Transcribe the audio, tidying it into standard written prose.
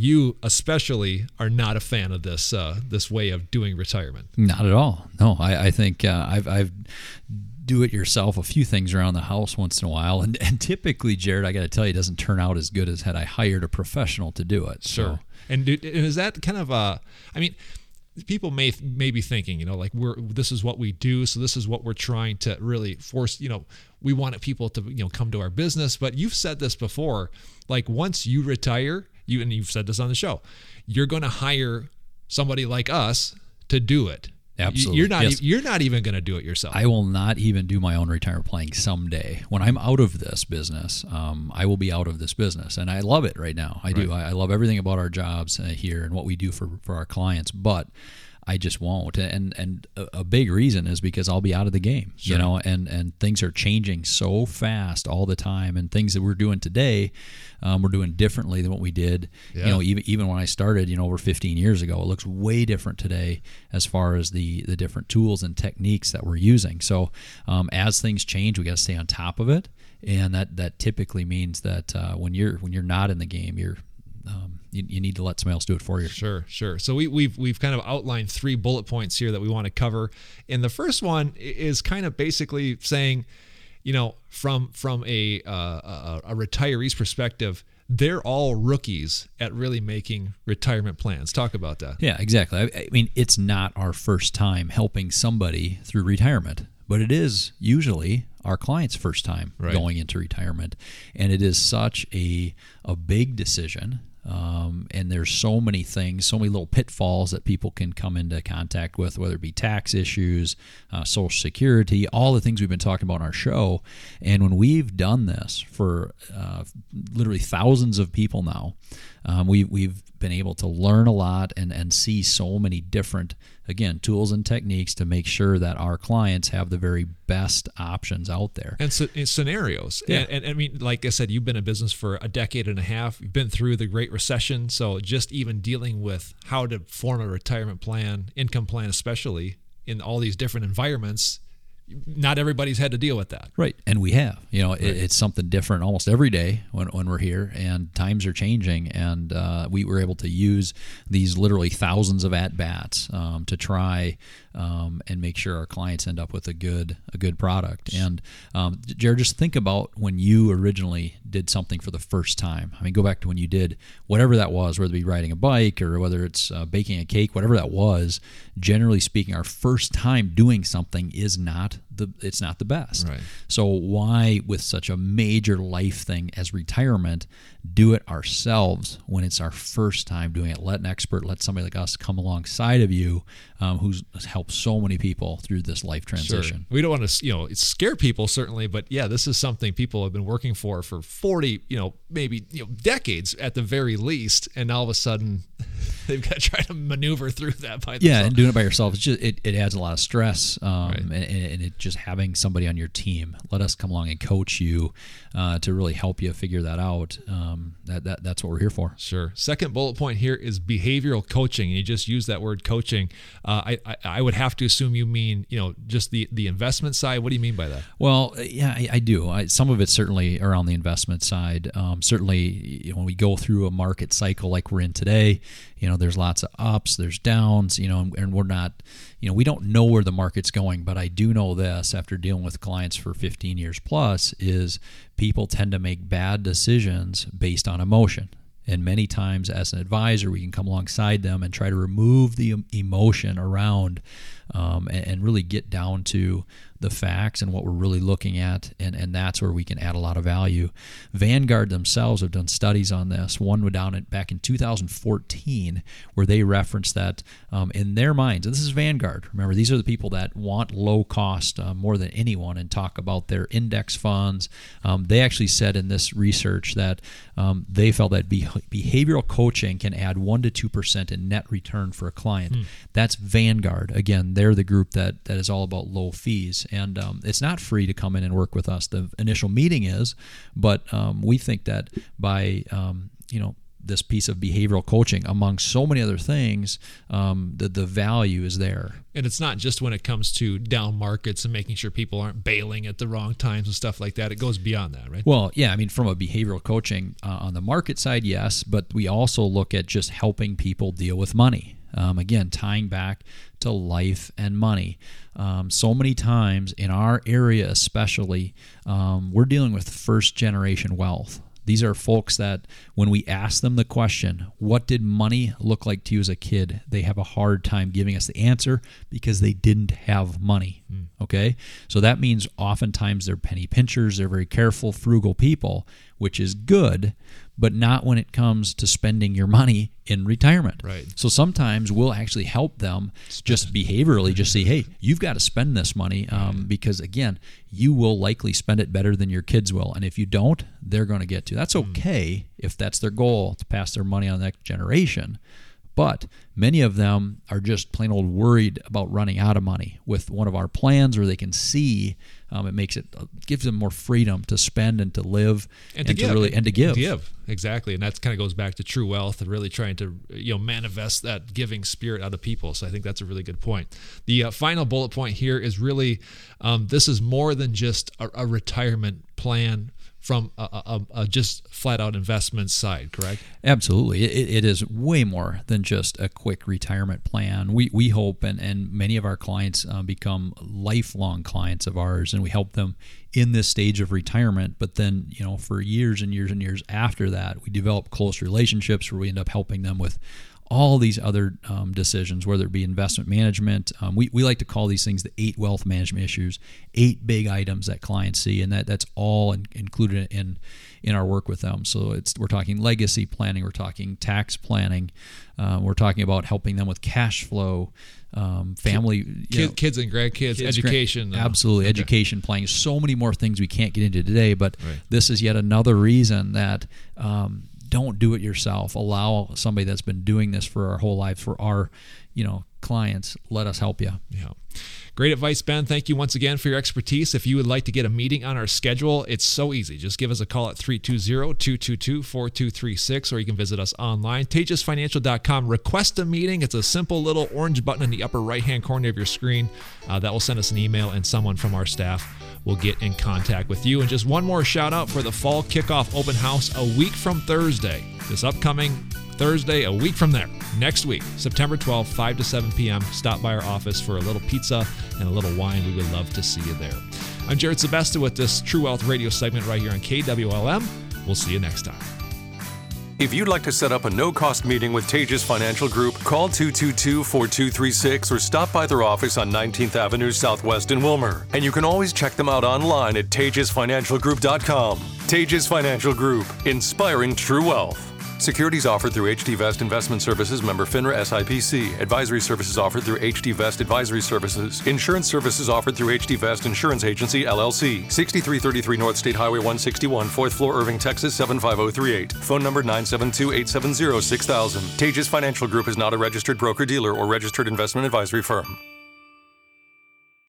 you especially are not a fan of this this way of doing retirement. Not at all. No, I think I've do it yourself a few things around the house once in a while, and typically, Jared, I got to tell you, it doesn't turn out as good as had I hired a professional to do it. Sure. So. And is that kind of I mean, people may be thinking, like this is what we do, so this is what we're trying to really force. We want people to come to our business. But you've said this before, like once you retire, and you've said this on the show, you're going to hire somebody like us to do it. Absolutely. You're not even going to do it yourself. I will not even do my own retirement planning someday. When I'm out of this business, I will be out of this business. And I love it right now. I do. I love everything about our jobs here and what we do for our clients. But I just won't. And a big reason is because I'll be out of the game, Sure. and things are changing so fast all the time, and things that we're doing today, we're doing differently than what we did, even when I started, over 15 years ago. It looks way different today as far as the different tools and techniques that we're using. So as things change, we got to stay on top of it. And that typically means that when you're not in the game, you need to let somebody else do it for you. Sure. So we've kind of outlined 3 bullet points here that we want to cover. And the first one is kind of basically saying, from a retiree's perspective, they're all rookies at really making retirement plans. Talk about that. Yeah, exactly. I mean, it's not our first time helping somebody through retirement, but it is usually our client's first time going into retirement. And it is such a big decision. And there's so many things, so many little pitfalls that people can come into contact with, whether it be tax issues, Social Security, all the things we've been talking about in our show. And when we've done this for literally thousands of people now, we've been able to learn a lot and see so many different, again, tools and techniques to make sure that our clients have the very best options out there. And scenarios. Yeah. And I mean, like I said, you've been in business for a decade and a half. You've been through the Great Recession. So just even dealing with how to form a retirement plan, income plan especially, in all these different environments, not everybody's had to deal with that. Right. And we have. It's something different almost every day when we're here, and times are changing. And we were able to use these literally thousands of at-bats to try and make sure our clients end up with a good product. And Jared, just think about when you originally did something for the first time. I mean, go back to when you did whatever that was, whether it be riding a bike or whether it's baking a cake, whatever that was. Generally speaking, our first time doing something is not the best. Right. So why, with such a major life thing as retirement, do it ourselves when it's our first time doing it? Let an expert, let somebody like us come alongside of you, who's helped so many people through this life transition. Sure. We don't want to, scare people certainly, but yeah, this is something people have been working for 40, maybe decades at the very least, and all of a sudden they've got to try to maneuver through that by themselves. Yeah, and doing it by yourself, it's just it adds a lot of stress, and it just having somebody on your team. Let us come along and coach you to really help you figure that out. That's what we're here for. Sure. Second bullet point here is behavioral coaching. You just use that word coaching. I would have to assume you mean just the investment side. What do you mean by that? Well, yeah, I do. Some of it's certainly around the investment side. Certainly, when we go through a market cycle like we're in today, there's lots of ups, there's downs, and we're not, we don't know where the market's going. But I do know this, after dealing with clients for 15 years plus, is people tend to make bad decisions based on emotion. And many times as an advisor, we can come alongside them and try to remove the emotion around and really get down to the facts and what we're really looking at, and that's where we can add a lot of value. Vanguard themselves have done studies on this. One went down back in 2014 where they referenced that in their minds, and this is Vanguard. Remember, these are the people that want low cost more than anyone and talk about their index funds. They actually said in this research that they felt that behavioral coaching can add 1 to 2% in net return for a client. That's Vanguard. Again, they're the group that is all about low fees. And it's not free to come in and work with us. The initial meeting is, but we think that by this piece of behavioral coaching, among so many other things, the value is there. And it's not just when it comes to down markets and making sure people aren't bailing at the wrong times and stuff like that. It goes beyond that, right? Well, yeah, I mean, from a behavioral coaching on the market side, yes, but we also look at just helping people deal with money. Again, tying back to life and money. So many times in our area especially, we're dealing with first generation wealth. These are folks that when we ask them the question, what did money look like to you as a kid? They have a hard time giving us the answer because they didn't have money. Okay? So that means oftentimes they're penny pinchers, they're very careful, frugal people, which is good, but not when it comes to spending your money in retirement. Right. So sometimes we'll actually help them just behaviorally just say, hey, you've got to spend this money because, again, you will likely spend it better than your kids will. And if you don't, they're going to get to. That's okay if that's their goal, to pass their money on the next generation. But many of them are just plain old worried about running out of money with one of our plans, where they can see it gives them more freedom to spend and to live and to give. Exactly. And that kind of goes back to true wealth and really trying to manifest that giving spirit out of people. So I think that's a really good point. The final bullet point here is really this is more than just a retirement plan from a just flat out investment side, correct? Absolutely. It is way more than just a quick retirement plan. We hope, and many of our clients become lifelong clients of ours, and we help them in this stage of retirement. But then, for years and years and years after that, we develop close relationships where we end up helping them with all these other decisions, whether it be investment management. We like to call these things the 8 wealth management issues, 8 big items that clients see, and that's all included in our work with them. So we're talking legacy planning, we're talking tax planning, we're talking about helping them with cash flow, family, kids and grandkids, education. Absolutely, education planning. So many more things we can't get into today, but this is yet another reason that don't do it yourself. Allow somebody that's been doing this for our whole life, for our, clients. Let us help you. Yeah. Great advice, Ben. Thank you once again for your expertise. If you would like to get a meeting on our schedule, it's so easy. Just give us a call at 320-222-4236, or you can visit us online, tejas.financial.com. Request a meeting. It's a simple little orange button in the upper right-hand corner of your screen. That will send us an email, and someone from our staff will get in contact with you. And just one more shout out for the Fall Kickoff Open House a week from Thursday. This upcoming Thursday, a week from there, next week, September 12th, 5 to 7 p.m. Stop by our office for a little pizza and a little wine. We would love to see you there. I'm Jared Sebesta with this True Wealth radio segment right here on KWLM. We'll see you next time. If you'd like to set up a no-cost meeting with Tejas Financial Group, call 222-4236 or stop by their office on 19th Avenue Southwest in Wilmer. And you can always check them out online at tejasfinancialgroup.com. Tejas Financial Group, inspiring true wealth. Securities offered through HD Vest Investment Services, member FINRA SIPC. Advisory services offered through HD Vest Advisory Services. Insurance services offered through HD Vest Insurance Agency, LLC. 6333 North State Highway 161, 4th floor, Irving, Texas, 75038. Phone number 972-870-6000. Tejas Financial Group is not a registered broker-dealer or registered investment advisory firm.